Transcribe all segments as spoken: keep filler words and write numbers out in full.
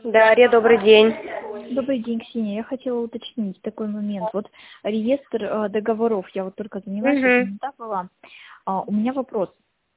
Дарья, добрый день. Добрый день, Ксения. Я хотела уточнить такой момент. Вот реестр э, договоров, я вот только занялась, Угу. не так была. А, у меня вопрос.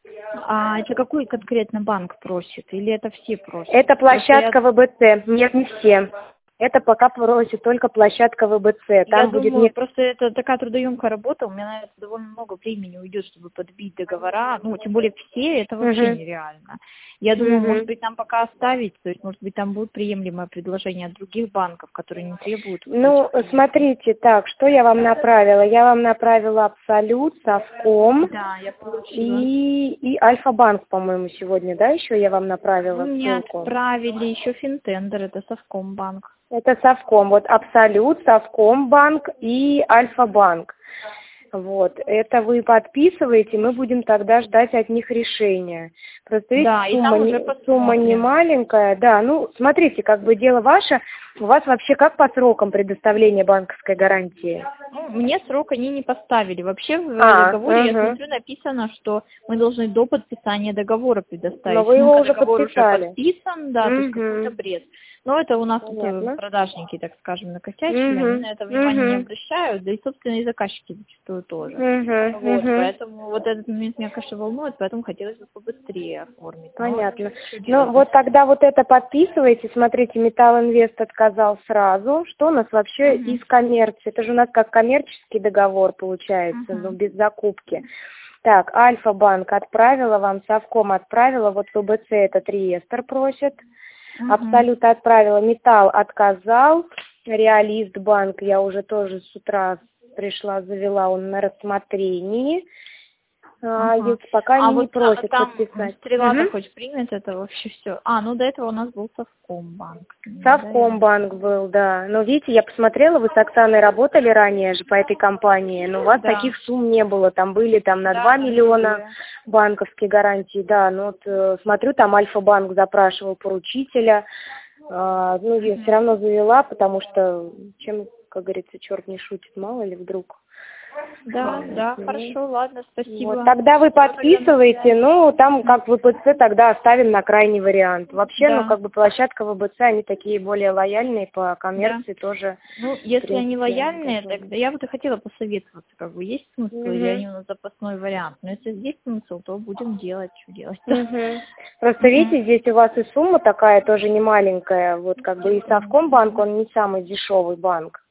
А это какой конкретно банк просит? Или это все просят? Это Просто я, площадка ВБЦ. Нет, не все. Это пока просит только площадка ВБЦ. я Там будет думаю, не... просто это такая трудоемкая работа, у меня на это довольно много времени уйдет, чтобы подбить договора. Ну, тем более все, это вообще Угу. нереально. Я думаю, может Угу. быть, нам пока оставить, то есть, может быть, там будет приемлемое предложение от других банков, которые не требуют вот Ну, этих клиентов. смотрите, так, что я вам направила? Я вам направила Абсолют, Совком Да, я получила. и, и Альфа-банк, по-моему, сегодня, да, еще я вам направила Вы мне ссылку. отправили еще Финтендер, это Совкомбанк. Это Совком. Вот Абсолют, Совкомбанк и Альфа-банк. Вот, это вы подписываете, мы будем тогда ждать от них решения. Просто видите, Да, и сумма там уже не, сумма не посмотрим. маленькая, да, ну, смотрите, как бы дело ваше, у вас вообще как по срокам предоставления банковской гарантии? Ну, мне срок они не поставили. Вообще в А, договоре, я угу. смотрю, написано, что мы должны до подписания договора Но предоставить. вы его Ну-ка, уже договор уже подписали. подписан, да, то есть какой-то Угу. бред. Но это у нас тут э, Понятно. продажники, так скажем, накосячили, они Угу. на это внимание не Угу. обращают, да и, собственно, и заказчики зачастую тоже. Угу. Вот, Угу. поэтому вот этот момент меня, конечно, волнует, поэтому хотелось бы побыстрее оформить. Но Понятно. что Ну, делать-то? вот тогда вот это подписывайте. Смотрите, Металл Инвест отказал сразу. Что у нас вообще Угу. из коммерции? Это же у нас как коммерческий договор получается, Угу. но без закупки. Так, Альфа-банк отправила вам, Совком отправила, вот ВБЦ этот реестр просит. Угу. Абсолют отправила, Металл отказал. Реалист банк я уже тоже с утра пришла, завела, он на рассмотрении. А, Ага. есть, пока А они не вот а, просят там подписать. стрела-то Мгм. хоть примет это вообще все. А, ну до этого у нас был Совкомбанк. Да, я... Совкомбанк был, да. Но видите, я посмотрела, вы с Оксаной работали ранее же по этой компании, но у вас Да, таких сумм не было. Там были там на да, два да, миллиона нулевые. банковские гарантии, да. Но вот э, смотрю, там Альфа-банк запрашивал поручителя. А, ну, я все Мгм. равно завела, потому что чем, как говорится, черт не шутит, мало ли вдруг. Да, Вот, да, ну, хорошо, ладно, вот. спасибо. Тогда вы Всё, тогда на подписываете, связи. ну, там Мгм. как ВПЦ тогда оставим на крайний вариант. Вообще, ну, Да, как бы площадка ВБЦ, они такие более лояльные по да. коммерции тоже, Ну, в если они принципе, лояльные, готовы. тогда я вот и хотела посоветоваться, как бы есть смысл или Угу. они у нас запасной вариант. Но если есть смысл, то будем делать, что делать-то. Угу. Просто Мгм. видите, здесь у вас и сумма такая тоже не маленькая, вот как бы и Совкомбанк, он не самый дешевый банк.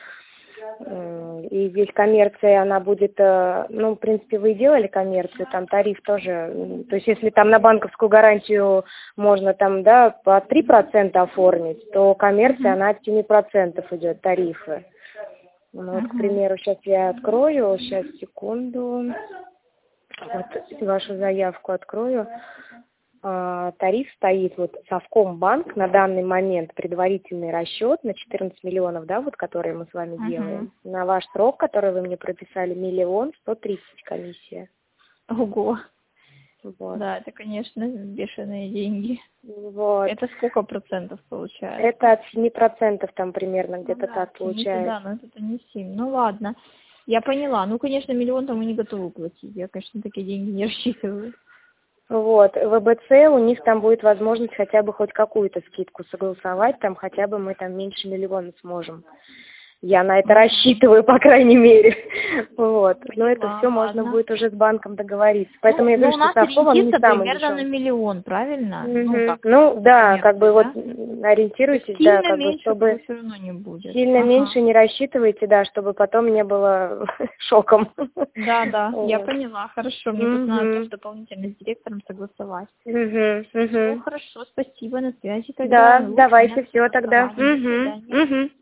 М, И здесь коммерция, она будет, э, ну, в принципе, вы и делали коммерцию, там тариф тоже, м, то есть если там на банковскую гарантию можно там, да, по три процента оформить, то коммерция, Мгм. она от семи процентов идет тарифы. Ну, вот, к Мгм. примеру, сейчас я открою, сейчас, секунду, вот вашу заявку открою. А, тариф стоит вот Совкомбанк на данный момент предварительный расчет на четырнадцать миллионов, да, вот который мы с вами Мгм. делаем. На ваш срок, который вы мне прописали, миллион сто тридцать комиссия. Ого. Вот. Да, это, конечно, бешеные деньги. Вот. Это сколько процентов получается? Это от семи процентов там примерно Ну где-то да, так семь-то, да, получается. но это не семь. Ну ладно, я поняла. Ну, конечно, миллион там мы не готовы платить. Я, конечно, такие деньги не рассчитываю. Вот, в ВБЦ у них там будет возможность хотя бы хоть какую-то скидку согласовать, там хотя бы мы там меньше миллиона сможем. Я на это рассчитываю, по крайней мере. Вот. Но это Поняла, все можно ладно. будет уже с банком договориться. Поэтому Ну, я ну, говорю, у что нас Совком, он не ориентир самый примерно на дешевый. миллион, правильно? Ну, Мгм. так, Ну, по да, как бы коммерции, вот да? м, То есть ориентируйтесь, да, сильно как бы, меньше как бы чтобы все равно не будет. сильно Ага. меньше не рассчитывайте, да, чтобы потом не было шоком. Да, да, я Вот. поняла, хорошо. Мне просто надо тоже Мгм. дополнительно с директором согласовать. Мгм. Все, Мгм. хорошо, спасибо, на связи тогда. Да, Лучше не давайте все тогда. согласования. До Мгм. свидания. Мгм.